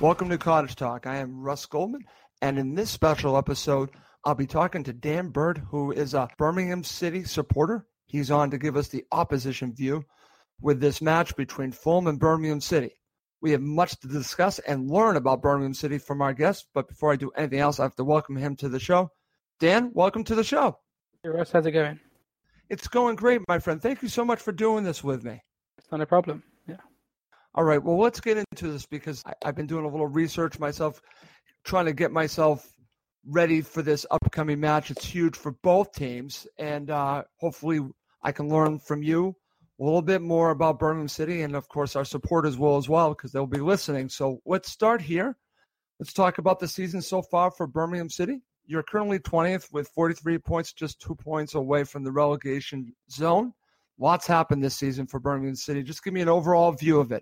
Welcome to Cottage Talk. I am Russ Goldman, and in this special episode, I'll be talking to Dan Bird, who is a Birmingham City supporter. He's on to give us the opposition view with this match between Fulham and Birmingham City. We have much to discuss and learn about Birmingham City from our guest, but before I do anything else, I have to welcome him to the show. Dan, welcome to the show. Hey Russ, how's it going? It's going great, my friend. Thank you so much for doing this with me. It's not a problem. Yeah. All right, well, let's get into this because I've been doing a little research myself, trying to get myself ready for this upcoming match. It's huge for both teams, and hopefully I can learn from you a little bit more about Birmingham City, and of course our supporters will as well because they'll be listening. So let's start here. Let's talk about the season so far for Birmingham City. You're currently 20th with 43 points, just 2 points away from the relegation zone. Lots happened this season for Birmingham City. Just give me an overall view of it.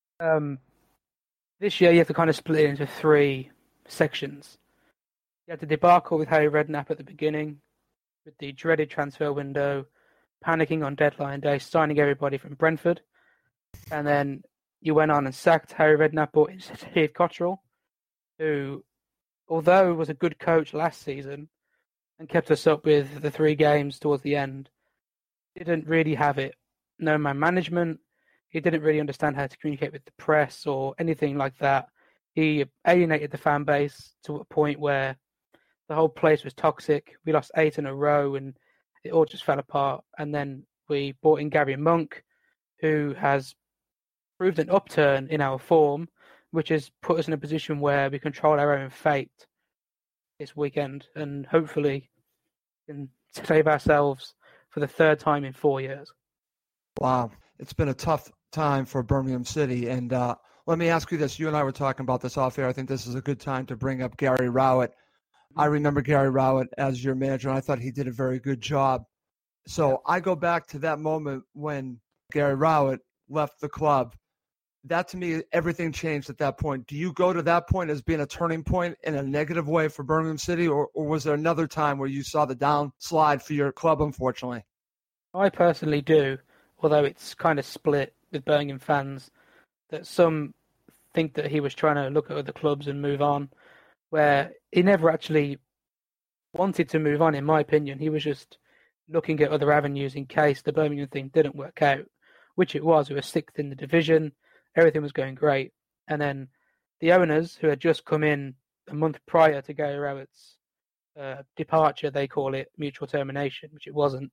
This year you have to kind of split it into three sections. You had the debacle with Harry Redknapp at the beginning, with the dreaded transfer window, panicking on deadline day, signing everybody from Brentford. And then you went on and sacked Harry Redknapp, brought in Steve Cotterill, who, although was a good coach last season and kept us up with the 3 games towards the end, didn't really have it. No man management. He didn't really understand how to communicate with the press or anything like that. He alienated the fan base to a point where the whole place was toxic. We lost 8 in a row and it all just fell apart. And then we brought in Gary Monk, who has proved an upturn in our form, which has put us in a position where we control our own fate this weekend and hopefully can save ourselves for the 3rd time in 4 years. Wow. It's been a tough time for Birmingham City. And let me ask you this. You and I were talking about this off air. I think this is a good time to bring up Gary Rowett. I remember Gary Rowett as your manager, and I thought he did a very good job. So I go back to that moment when Gary Rowett left the club. That, to me, everything changed at that point. Do you go to that point as being a turning point in a negative way for Birmingham City, or was there another time where you saw the downslide for your club, unfortunately? I personally do, although it's kind of split with Birmingham fans, that some think that he was trying to look at other clubs and move on, where he never actually wanted to move on, in my opinion. He was just looking at other avenues in case the Birmingham thing didn't work out, which it was. We were 6th in the division. Everything was going great. And then the owners, who had just come in a month prior to Gary Rowett's departure, they call it mutual termination, which it wasn't.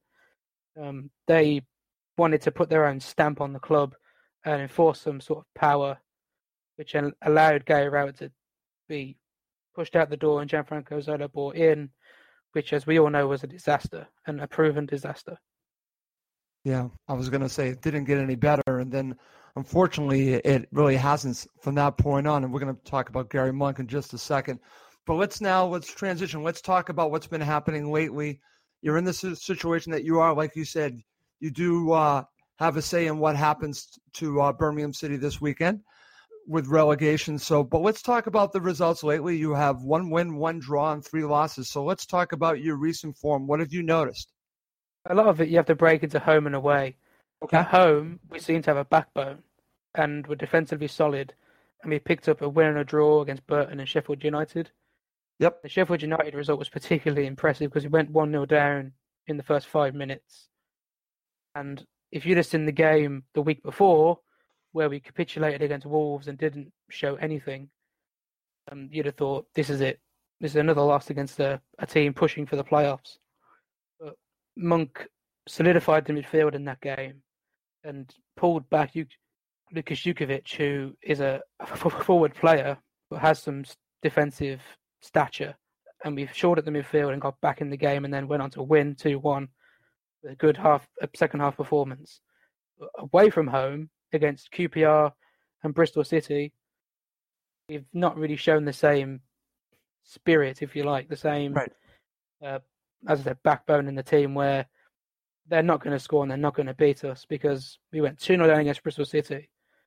They wanted to put their own stamp on the club and enforce some sort of power, which allowed Gary Rowett to be pushed out the door and Gianfranco Zola brought in, which, as we all know, was a disaster and a proven disaster. Yeah, I was going to say it didn't get any better. And then, unfortunately, it really hasn't from that point on. And we're going to talk about Gary Monk in just a second. But let's transition. Let's talk about what's been happening lately. You're in this situation that you are, like you said, you do have a say in what happens to Birmingham City this weekend with relegation. But let's talk about the results lately. You have 1 win, 1 draw, and 3 losses. So let's talk about your recent form. What have you noticed? A lot of it you have to break into home and away. Okay. At home, we seem to have a backbone and we're defensively solid. And we picked up a win and a draw against Burton and Sheffield United. Yep. The Sheffield United result was particularly impressive because we went 1-0 down in the first 5 minutes. And if you'd have seen the game the week before, where we capitulated against Wolves and didn't show anything, you'd have thought, this is it. This is another loss against a team pushing for the playoffs. But Monk solidified the midfield in that game and pulled back Lukas Jukovic, who is a forward player but has some defensive stature. And we shored at the midfield and got back in the game and then went on to win 2-1 with a good second half performance. Away from home against QPR and Bristol City, we've not really shown the same spirit, if you like, the same, right. As I said, backbone in the team where they're not going to score and they're not going to beat us because we went 2-0 down against Bristol City,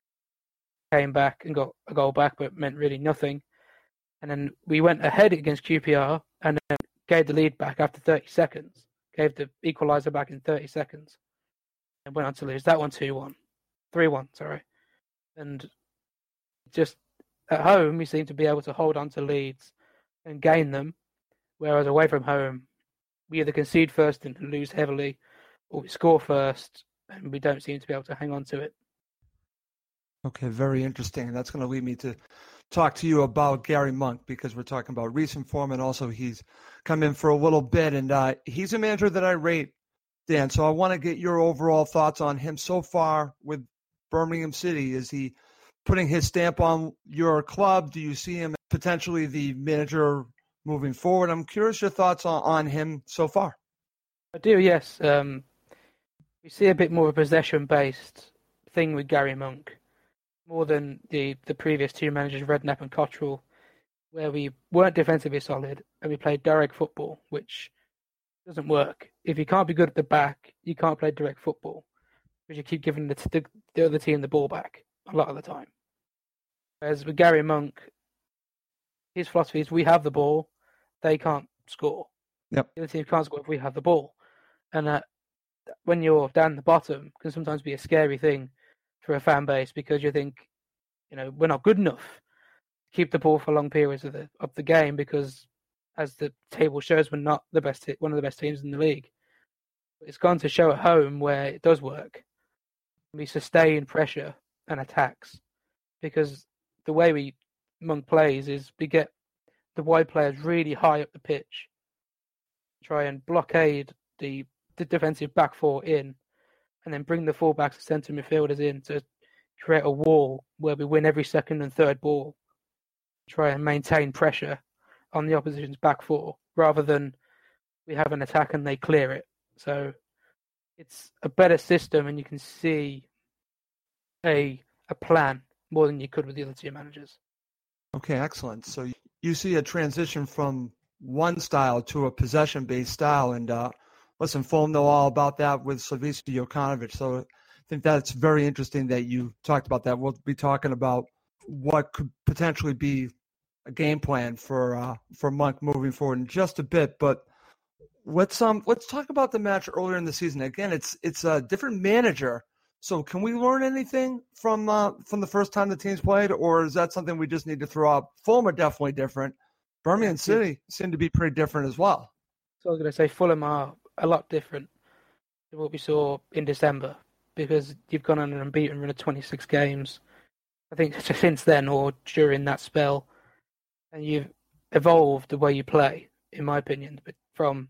came back and got a goal back, but meant really nothing. And then we went ahead against QPR and then gave the lead back after 30 seconds, gave the equaliser back in 30 seconds, and went on to lose that one 2-1. 3-1, sorry. And just at home, we seem to be able to hold on to leads and gain them, whereas away from home, we either concede first and lose heavily, or we score first and we don't seem to be able to hang on to it. Okay, very interesting. And that's going to lead me to talk to you about Gary Monk, because we're talking about recent form, and also he's come in for a little bit, and he's a manager that I rate, Dan. So I want to get your overall thoughts on him so far with Birmingham City. Is he putting his stamp on your club? Do you see him potentially the manager moving forward? I'm curious your thoughts on him so far. I do, yes. We see a bit more of a possession-based thing with Gary Monk, more than the previous two managers, Redknapp and Cottrell, where we weren't defensively solid and we played direct football, which doesn't work. If you can't be good at the back, you can't play direct football, because you keep giving the other team the ball back a lot of the time. Whereas with Gary Monk, his philosophy is we have the ball, they can't score. Yep. The other team can't score if we have the ball. And when you're down the bottom, can sometimes be a scary thing for a fan base, because you think, we're not good enough to keep the ball for long periods of the game, because as the table shows, we're not one of the best teams in the league. But it's gone to show at home where it does work. We sustain pressure and attacks, because the way Monk plays is we get the wide players really high up the pitch, try and blockade the defensive back four in, and then bring the fullbacks and centre midfielders in to create a wall where we win every second and third ball. Try and maintain pressure on the opposition's back four, rather than we have an attack and they clear it. So it's a better system, and you can see a plan more than you could with the other two managers. Okay, excellent. So you see a transition from one style to a possession-based style, and listen, Fulham know all about that with Slavisa Jokanovic. So I think that's very interesting that you talked about that. We'll be talking about what could potentially be a game plan for Monk moving forward in just a bit. But let's talk about the match earlier in the season. Again, it's a different manager. So can we learn anything from the first time the teams played, or is that something we just need to throw out? Fulham are definitely different. Birmingham City seem to be pretty different as well. So I was going to say Fulham are a lot different than what we saw in December, because you've gone on an unbeaten run of 26 games, I think, since then or during that spell, and you've evolved the way you play, in my opinion, but from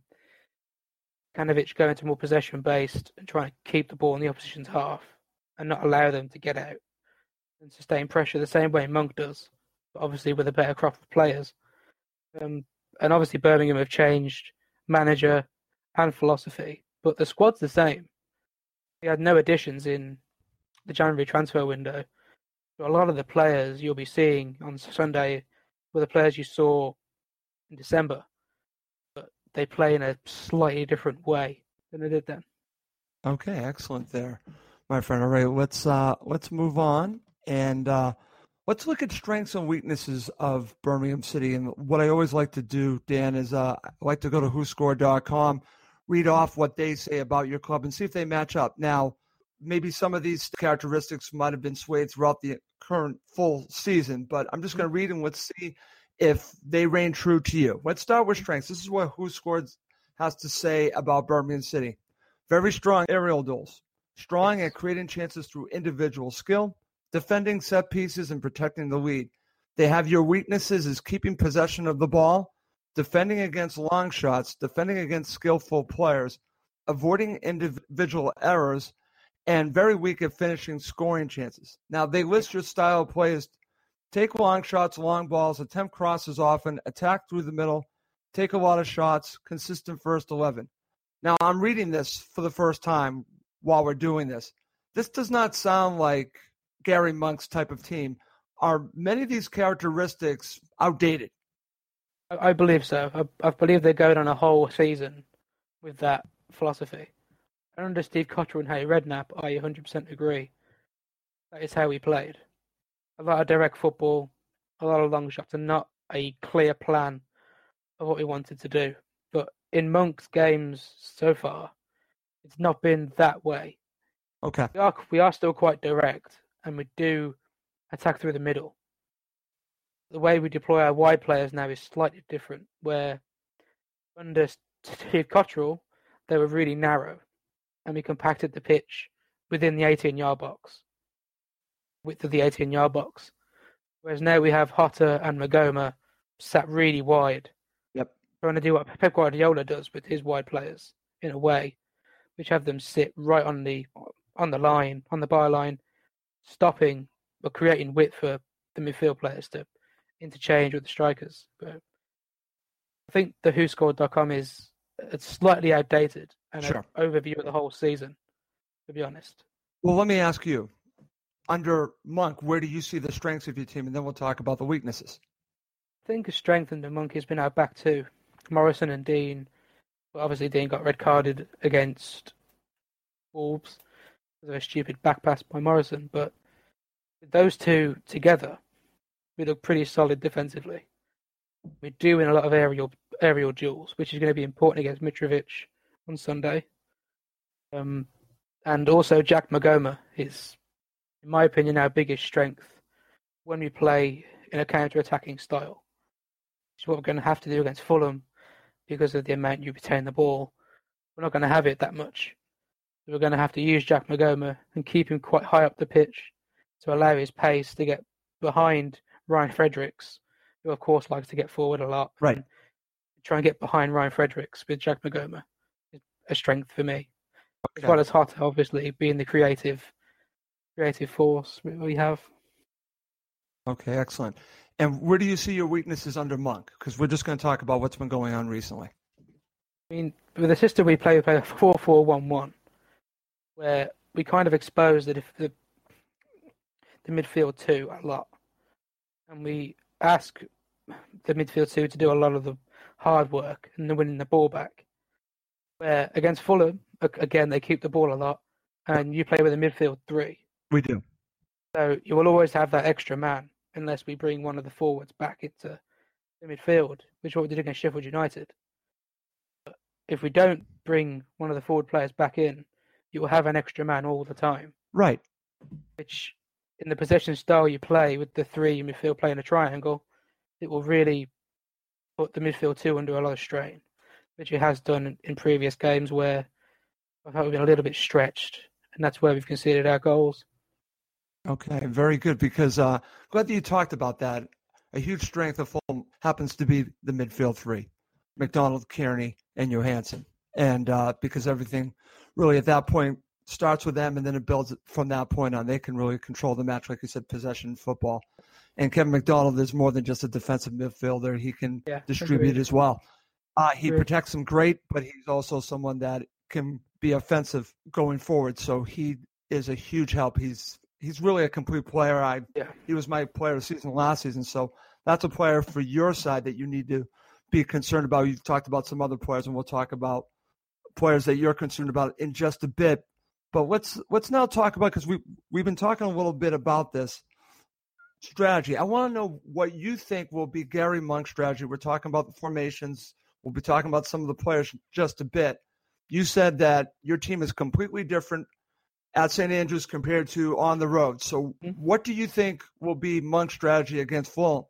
Kanovic going to more possession-based and trying to keep the ball in the opposition's half and not allow them to get out and sustain pressure the same way Monk does, but obviously with a better crop of players. And obviously Birmingham have changed manager and philosophy, but the squad's the same. We had no additions in the January transfer window. So a lot of the players you'll be seeing on Sunday were the players you saw in December, but they play in a slightly different way than they did then. Okay, excellent there, my friend. All right, let's move on, and let's look at strengths and weaknesses of Birmingham City. And what I always like to do, Dan, is I like to go to WhoScored.com, read off what they say about your club, and see if they match up. Now, maybe some of these characteristics might have been swayed throughout the current full season, but I'm just going to read and let's see if they reign true to you. Let's start with strengths. This is what WhoScored has to say about Birmingham City. Very strong aerial duels. Strong at creating chances through individual skill, defending set pieces, and protecting the lead. They have your weaknesses is keeping possession of the ball, defending against long shots, defending against skillful players, avoiding individual errors, and very weak at finishing scoring chances. Now, they list your style of play as take long shots, long balls, attempt crosses often, attack through the middle, take a lot of shots, consistent first 11. Now, I'm reading this for the first time while we're doing this. This does not sound like Gary Monk's type of team. Are many of these characteristics outdated? I believe so. I believe they're going on a whole season with that philosophy. And under Steve Cottrell and Harry Redknapp, I 100% agree. That is how we played. A lot of direct football, a lot of long shots, and not a clear plan of what we wanted to do. But in Monk's games so far, it's not been that way. Okay. We are still quite direct, and we do attack through the middle. the way we deploy our wide players now is slightly different, where under Steve Cotterill, they were really narrow, and we compacted the pitch within the 18-yard box, width of the 18-yard box. Whereas now we have Hotter and Magoma sat really wide. Yep. Trying to do what Pep Guardiola does with his wide players in a way, which have them sit right on the line, on the byline, stopping but creating width for the midfield players to interchange with the strikers. But I think the WhoScored.com is slightly outdated and an overview of the whole season, to be honest. Well, let me ask you, under Monk, where do you see the strengths of your team? And then we'll talk about the weaknesses. I think a strength under Monk has been our back two, Morrison and Dean. But obviously, Dean got red carded against Wolves because of a stupid back pass by Morrison. But with those two together, we look pretty solid defensively. We do win a lot of aerial duels, which is going to be important against Mitrovic on Sunday. And also Jack Magoma is, in my opinion, our biggest strength when we play in a counter-attacking style. It's what we're going to have to do against Fulham because of the amount you retain the ball. We're not going to have it that much. So we're going to have to use Jack Magoma and keep him quite high up the pitch to allow his pace to get behind Ryan Fredericks, who of course likes to get forward a lot. Right. And try and get behind Ryan Fredericks with Jack Magoma is a strength for me. Okay. As well as Hotter, obviously, being the creative force we have. Okay, excellent. And where do you see your weaknesses under Monk? Because we're just going to talk about what's been going on recently. I mean, with the system we play a 4-4-1-1, where we kind of expose the midfield two a lot. And we ask the midfield two to do a lot of the hard work and then winning the ball back. Where against Fulham, again, they keep the ball a lot, and you play with a midfield three. We do. So you will always have that extra man unless we bring one of the forwards back into the midfield, which is what we did against Sheffield United. But if we don't bring one of the forward players back in, you will have an extra man all the time. Right. Which, in the possession style you play with the three midfield playing a triangle, it will really put the midfield two under a lot of strain, which it has done in previous games where I thought we've been a little bit stretched, and that's where we've conceded our goals. Okay, very good, because glad that you talked about that. A huge strength of Fulham happens to be the midfield three, McDonald, Kearney, and Johansson. And because everything really at that point starts with them and then it builds from that point on. They can really control the match, like you said, possession football. And Kevin McDonald is more than just a defensive midfielder. He can distribute as well. He protects them great, but he's also someone that can be offensive going forward. So he is a huge help. He's really a complete player. He was my player of the season last season. So that's a player for your side that you need to be concerned about. You've talked about some other players, and we'll talk about players that you're concerned about in just a bit. But let's now talk about, because we've been talking a little bit about this strategy. I want to know what you think will be Gary Monk's strategy. We're talking about the formations. We'll be talking about some of the players just a bit. You said that your team is completely different at St. Andrews compared to on the road. So what do you think will be Monk's strategy against Fulham?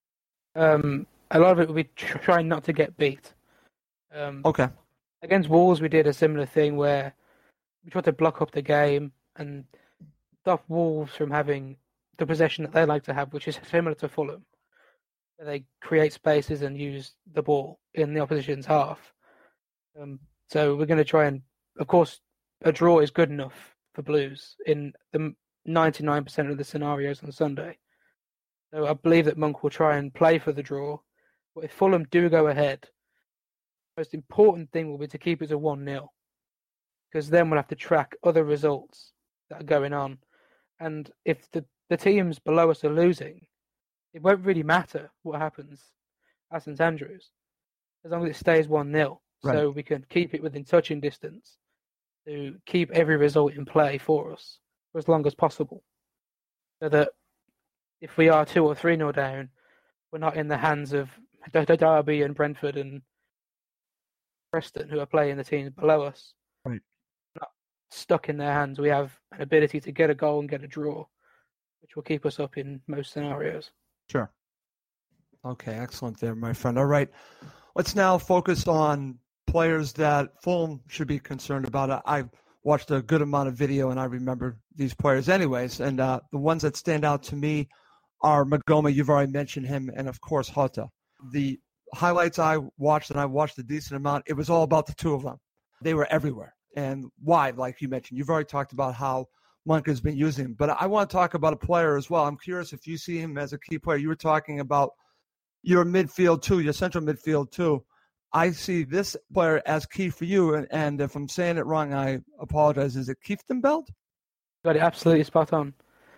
A lot of it will be trying not to get beat. Okay. Against Wolves, we did a similar thing where we tried to block up the game and stop Wolves from having the possession that they like to have, which is similar to Fulham, where they create spaces and use the ball in the opposition's half. So we're going to try and, of course, a draw is good enough for Blues in the 99% of the scenarios on Sunday. So I believe that Monk will try and play for the draw. But if Fulham do go ahead, the most important thing will be to keep it to 1-0. Because then we'll have to track other results that are going on. And if the teams below us are losing, it won't really matter what happens at St Andrews, as long as it stays 1-0. Right. So we can keep it within touching distance to keep every result in play for us for as long as possible. So that if we are 2 or 3-0 down, we're not in the hands of Derby and Brentford and Preston, who are playing the teams below us. Right. We're not stuck in their hands. We have an ability to get a goal and get a draw, which will keep us up in most scenarios. Sure. Okay, excellent there, my friend. All right, let's now focus on players that Fulham should be concerned about. I watched a good amount of video, and I remember these players anyways. And the ones that stand out to me are Magoma, you've already mentioned him, and of course Jota. The highlights I watched, and I watched a decent amount, it was all about the two of them. They were everywhere. And why, like you mentioned, you've already talked about how Monk has been using him. But I want to talk about a player as well. I'm curious if you see him as a key player. You were talking about your midfield too, your central midfield too. I see this player as key for you, and if I'm saying it wrong, I apologize. Is it Kieftenbeld? Got it absolutely spot on.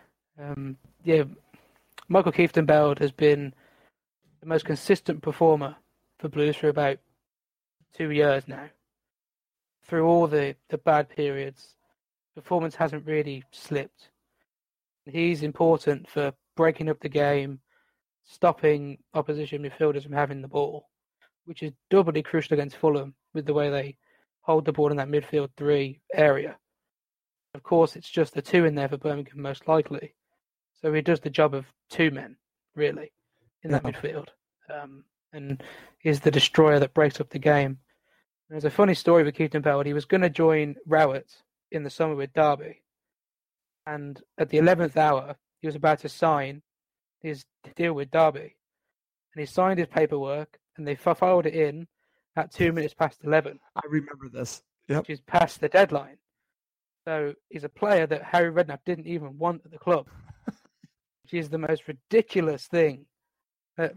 Michael Kieftenbeld has been the most consistent performer for Blues for about 2 years now. Through all the bad periods, performance hasn't really slipped. He's important for breaking up the game, stopping opposition midfielders from having the ball, which is doubly crucial against Fulham with the way they hold the ball in that midfield 3 area. Of course, it's just the 2 in there for Birmingham most likely. So he does the job of 2 men, really, in that midfield. And is the destroyer that breaks up the game. And there's a funny story with Kieftenbeld. He was going to join Rowett in the summer with Derby. And at the 11th hour, he was about to sign his deal with Derby. And he signed his paperwork, and they filed it in at 2 minutes past 11. I remember this. Yep. Which is past the deadline. So he's a player that Harry Redknapp didn't even want at the club. Which is the most ridiculous thing that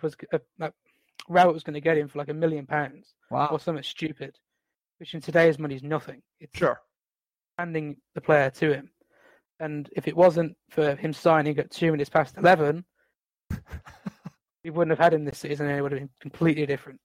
Rowett was going to get him for like £1 million. Wow. Or something stupid, which in today's money is nothing. It's sure handing the player to him. And if it wasn't for him signing at 2 minutes past 11, we wouldn't have had him this season, and it would have been completely different.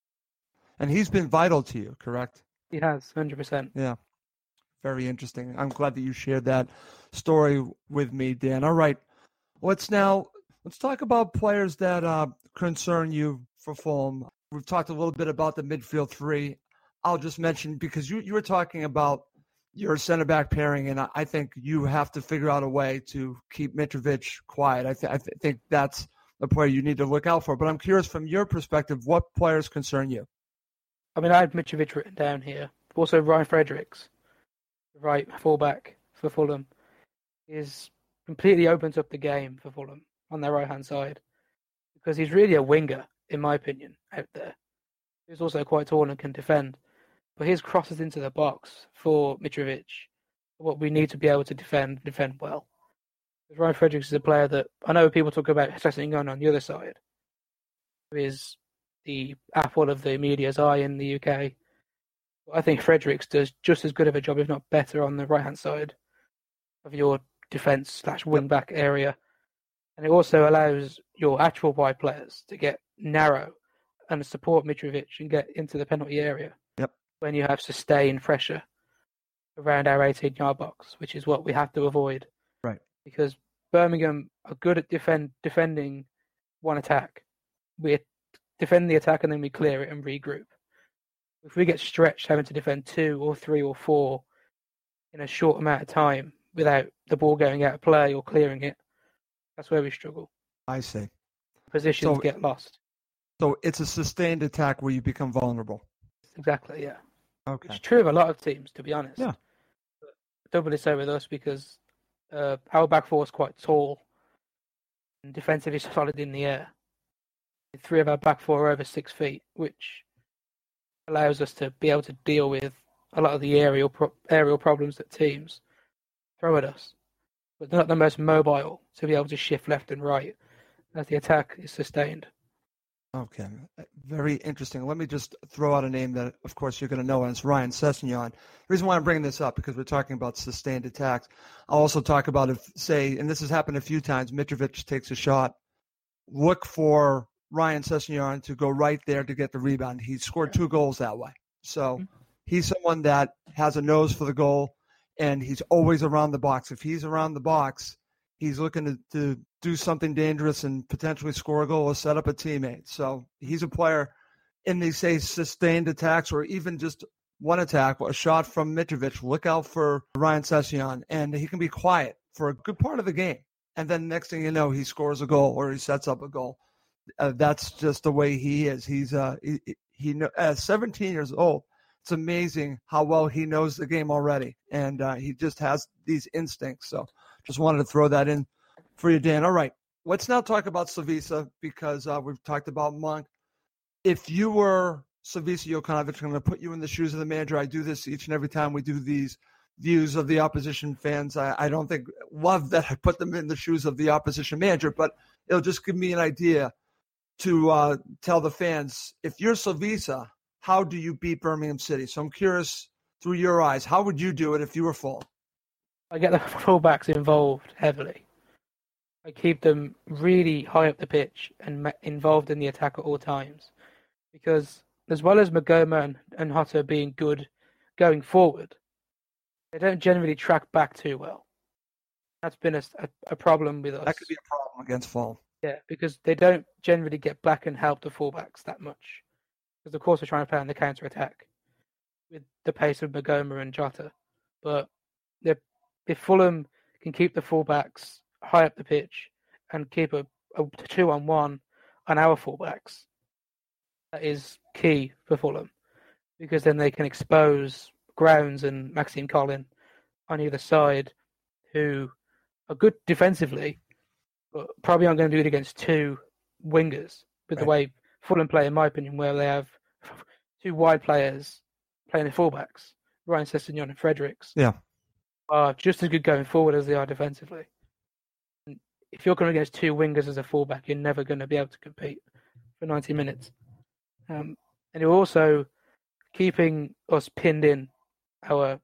And he's been vital to you, correct? He has, 100%. Yeah. Very interesting. I'm glad that you shared that story with me, Dan. All right. Let's talk about players that concern you for Fulham. We've talked a little bit about the midfield 3. I'll just mention, because you were talking about your center back pairing, and I think you have to figure out a way to keep Mitrovic quiet. I think that's the player you need to look out for. But I'm curious, from your perspective, what players concern you? I mean, I had Mitrovic written down here. Also, Ryan Fredericks, right fullback for Fulham, is completely opens up the game for Fulham on their right-hand side, because he's really a winger, in my opinion, out there. He's also quite tall and can defend. But his crosses into the box for Mitrovic, what we need to be able to defend well. Because Ryan Fredericks is a player that, I know people talk about Sessegnon on the other side, who is the apple of the media's eye in the UK. But I think Fredericks does just as good of a job, if not better, on the right-hand side of your defence/wing-back area. And it also allows your actual wide players to get narrow and support Mitrovic and get into the penalty area. Yep. When you have sustained pressure around our 18-yard box, which is what we have to avoid. Right. Because Birmingham are good at defending one attack. We defend the attack and then we clear it and regroup. If we get stretched having to defend 2 or 3 or 4 in a short amount of time without the ball going out of play or clearing it, that's where we struggle. I see. Positions get lost. So it's a sustained attack where you become vulnerable. Exactly, yeah. Okay. It's true of a lot of teams, to be honest. Yeah. But doubly so with us, because our back four is quite tall and defensively solid in the air. 3 of our back 4 are over 6 feet, which allows us to be able to deal with a lot of the aerial problems that teams throw at us. But they're not the most mobile to be able to shift left and right as the attack is sustained. Okay, very interesting. Let me just throw out a name that, of course, you're going to know, and it's Ryan Sessegnon. The reason why I'm bringing this up, because we're talking about sustained attacks. I'll also talk about if, say, and this has happened a few times, Mitrovic takes a shot, look for Ryan Sessegnon to go right there to get the rebound. He scored 2 goals that way. So he's someone that has a nose for the goal, and he's always around the box. If he's around the box, he's looking to do something dangerous and potentially score a goal or set up a teammate. So he's a player in these, say, sustained attacks or even just one attack, a shot from Mitrovic. Look out for Ryan Sessegnon, and he can be quiet for a good part of the game. And then next thing you know, he scores a goal or he sets up a goal. That's just the way he is. He's at 17 years old. It's amazing how well he knows the game already, and he just has these instincts. So, just wanted to throw that in for you, Dan. All right, let's now talk about Slavisa because we've talked about Monk. If you were Slavisa Jokanovic, I'm going to put you in the shoes of the manager. I do this each and every time we do these views of the opposition fans. I don't love that I put them in the shoes of the opposition manager, but it'll just give me an idea to tell the fans, if you're Slavisa, how do you beat Birmingham City? So I'm curious, through your eyes, how would you do it if you were Fulham? I get the fullbacks involved heavily. I keep them really high up the pitch and involved in the attack at all times. Because as well as Magoma and Hotter being good going forward, they don't generally track back too well. That's been a problem with us. That could be a problem against Fulham. Yeah, because they don't generally get back and help the fullbacks that much. Because of course we're trying to play on the counter attack with the pace of Magoma and Jota. But if Fulham can keep the fullbacks high up the pitch and keep a 2-on-1 on our fullbacks, that is key for Fulham. Because then they can expose Grounds and Maxime Collin on either side, who are good defensively, but probably aren't going to do it against two wingers with the way Fulham play, in my opinion, where they have two wide players playing the fullbacks, Ryan Sessegnon and Fredericks, are just as good going forward as they are defensively. And if you're going against two wingers as a fullback, you're never going to be able to compete for 90 minutes. And you're also keeping us pinned in our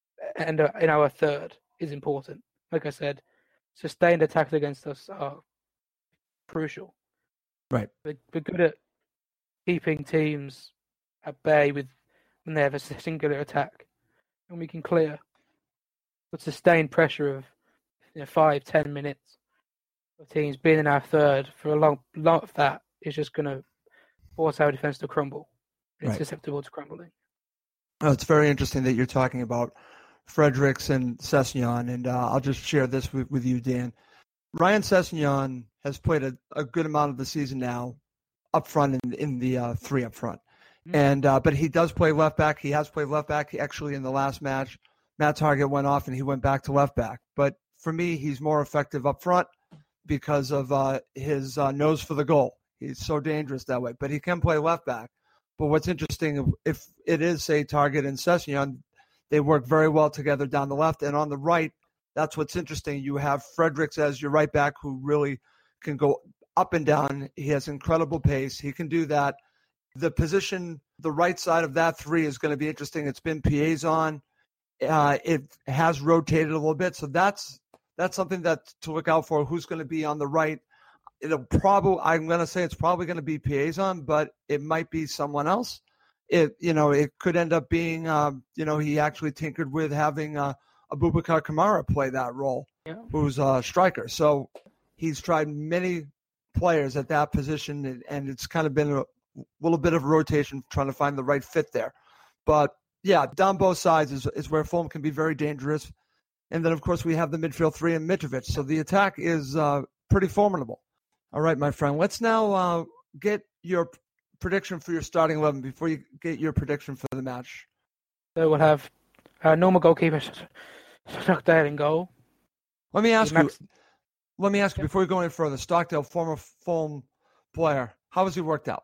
third is important. Like I said, sustained attacks against us are crucial. Right. We're good at keeping teams at bay when they have a singular attack, and we can clear. But sustained pressure of 5-10 minutes of teams being in our third for a long lot of that is just going to force our defense to crumble. It's susceptible to crumbling. Oh, it's very interesting that you're talking about Fredericks and Sessegnon, and I'll just share this with you, Dan. Ryan Sessegnon has played a good amount of the season now up front in the three up front. And but he does play left back. He has played left back. He actually, in the last match, Matt Targett went off and he went back to left back. But for me, he's more effective up front because of his nose for the goal. He's so dangerous that way. But he can play left back. But what's interesting, if it is, say, Targett and Sessegnon, they work very well together down the left. And on the right, that's what's interesting. You have Fredericks as your right back, who really can go up and down. He has incredible pace. He can do that. The position, the right side of that three is going to be interesting. It's been Piazon. It has rotated a little bit. So that's something that to look out for. Who's going to be on the right? I'm going to say it's probably going to be Piazon, but it might be someone else. It could end up being, he actually tinkered with having Abubakar Kamara play that role, who's a striker. So he's tried many players at that position, and it's kind of been a little bit of a rotation trying to find the right fit there. But, yeah, down both sides is where Fulham can be very dangerous. And then, of course, we have the midfield three and Mitrovic. So the attack is pretty formidable. All right, my friend, let's now get your prediction for your starting 11 before you get your prediction for the match. So we'll have our normal goalkeeper, Stockdale in goal. Let me ask you before we go any further. Stockdale, former Fulham player, how has he worked out?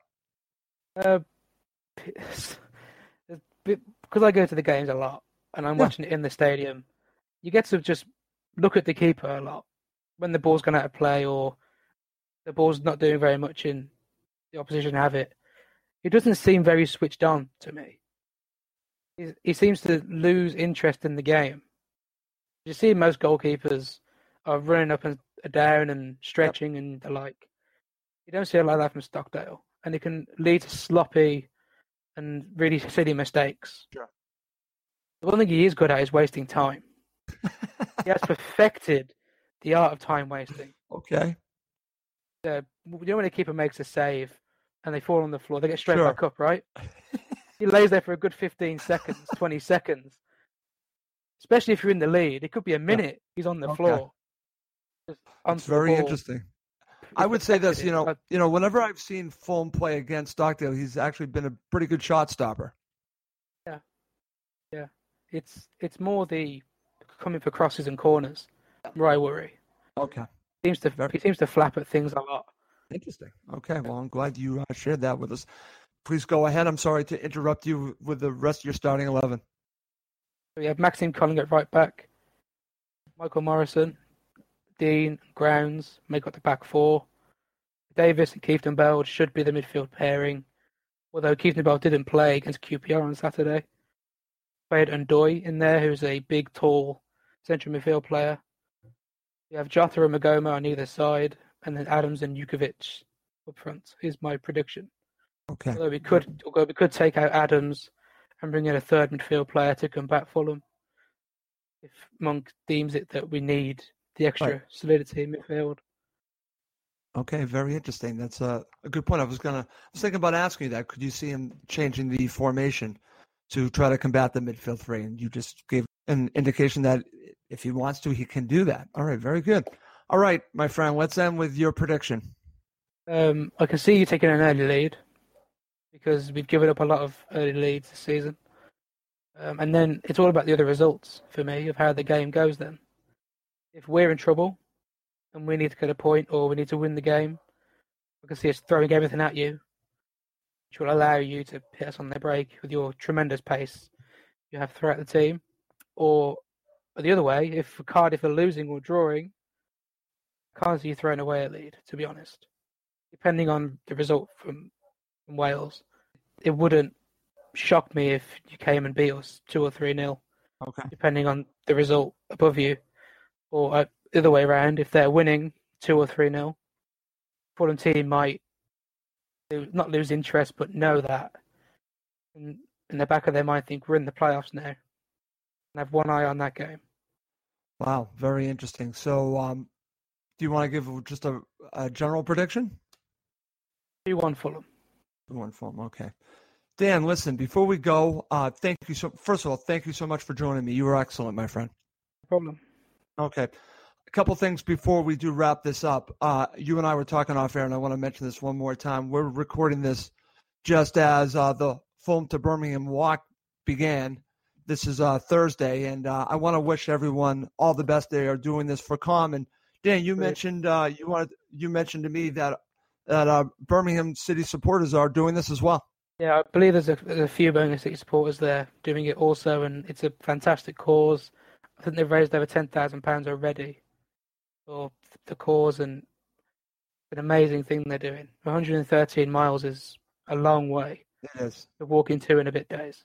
Because I go to the games a lot and I'm watching it in the stadium, you get to just look at the keeper a lot when the ball's gone out of play or the ball's not doing very much and the opposition have it. It doesn't seem very switched on to me. He seems to lose interest in the game. You see most goalkeepers are running up and down and stretching and the like. You don't see a lot of that from Stockdale. And it can lead to sloppy and really silly mistakes. Sure. The one thing he is good at is wasting time. He has perfected the art of time wasting. Okay. You know when a keeper makes a save and they fall on the floor, they get straight back up, right? He lays there for a good 15 seconds, 20 seconds. Especially if you're in the lead. It could be a minute he's on the floor. It's very interesting. I would say this, whenever I've seen Fulham play against Stockdale, he's actually been a pretty good shot stopper. Yeah. It's more the coming for crosses and corners where I worry. Okay. He seems to flap at things a lot. Interesting. Okay, well, I'm glad you shared that with us. Please go ahead. I'm sorry to interrupt you with the rest of your starting 11. We have Maxime Colling at right back, Michael Morrison, Dean, Grounds make up the back four. Davis and Keith Bell should be the midfield pairing, although Keith Bell didn't play against QPR on Saturday. Fayed Ndoye in there, who's a big, tall central midfield player. We have Jota and Magoma on either side, and then Adams and Jukovic up front is my prediction. Okay. Although we could take out Adams and bring in a third midfield player to combat Fulham if Monk deems it that we need the extra solidity in midfield. Okay, very interesting. That's a good point. I was thinking about asking you that. Could you see him changing the formation to try to combat the midfield three? And you just gave an indication that if he wants to, he can do that. All right, very good. All right, my friend, let's end with your prediction. I can see you taking an early lead because we've given up a lot of early leads this season. And then it's all about the other results for me of how the game goes then. If we're in trouble and we need to get a point or we need to win the game, I can see us throwing everything at you, which will allow you to hit us on the break with your tremendous pace you have throughout the team. Or the other way, if Cardiff are losing or drawing, I can't see you throwing away a lead, to be honest. Depending on the result from Wales, it wouldn't shock me if you came and beat us 2 or 3-0. Okay. Depending on the result above you. Or the other way around, if they're winning 2 or 3-0, Fulham team might not lose interest, but know that. And in the back of their mind, think we're in the playoffs now. And have one eye on that game. Wow, very interesting. So, do you want to give just a general prediction? 2-1 Fulham. 2-1 Fulham, okay. Dan, listen, before we go, thank you first of all, thank you so much for joining me. You were excellent, my friend. No problem. Okay. A couple things before we do wrap this up. You and I were talking off air, and I want to mention this one more time. We're recording this just as the Fulham to Birmingham walk began. This is Thursday, and I want to wish everyone all the best. They are doing this for COM. And Dan, you mentioned you mentioned to me that Birmingham City supporters are doing this as well. Yeah, I believe there's a few Birmingham City supporters there doing it also, and it's a fantastic cause. I think they've raised over £10,000 already for the cause, and it's an amazing thing they're doing. 113 miles is a long way. It is. To walk in 2 and a bit days.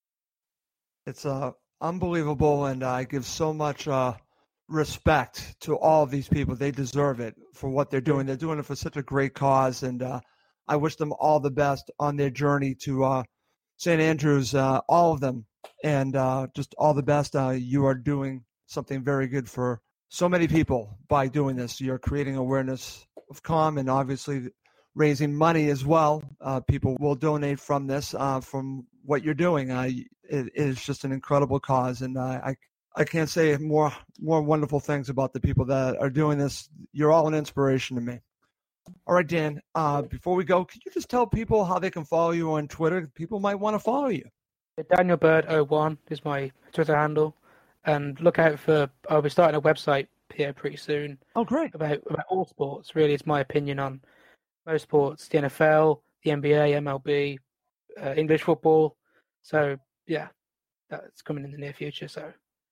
It's unbelievable, and I give so much respect to all of these people. They deserve it for what they're doing. They're doing it for such a great cause, and I wish them all the best on their journey to St. Andrews, all of them, and just all the best. You are doing something very good for so many people by doing this. You're creating awareness of COM and obviously raising money as well. People will donate from this, from what you're doing. It is just an incredible cause, and I can't say more wonderful things about the people that are doing this. You're all an inspiration to me. All right, Dan, before we go, could you just tell people how they can follow you on Twitter? People might want to follow you. Daniel Bird 01 is my Twitter handle. And look out for, I'll be starting a website here pretty soon. Oh, great. About all sports, really. It's my opinion on most sports, the NFL, the NBA, MLB, English football. So, yeah, that's coming in the near future. So,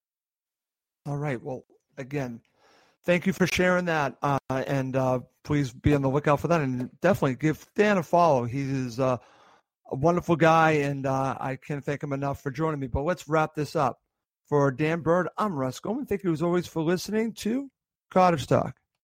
all right. Well, again, thank you for sharing that, and please be on the lookout for that, and definitely give Dan a follow. He is a wonderful guy, and I can't thank him enough for joining me. But let's wrap this up. For Dan Bird, I'm Russ Goldman. Thank you as always for listening to Cottage Talk.